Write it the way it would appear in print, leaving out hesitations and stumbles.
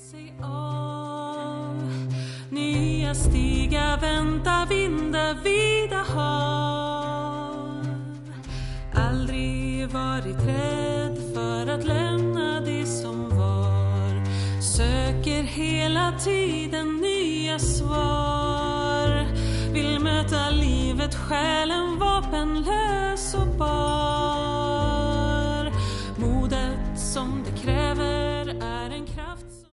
sig av. Nya stiga vänta vinda vida hav. Aldrig varit rädd för att lämna det som var. Söker hela tiden nya svar. Vill möta livet, själen vapenlös.